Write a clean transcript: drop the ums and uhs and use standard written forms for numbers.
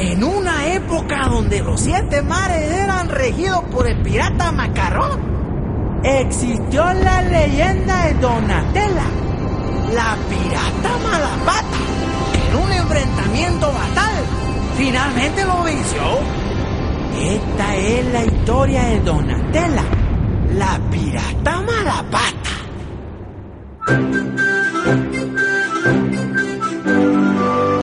En una época donde los 7 mares eran regidos por el pirata Macarrón, existió la leyenda de Donatella, la pirata Malapata, que en un enfrentamiento fatal finalmente lo venció. Esta es la historia de Donatella, la pirata Malapata.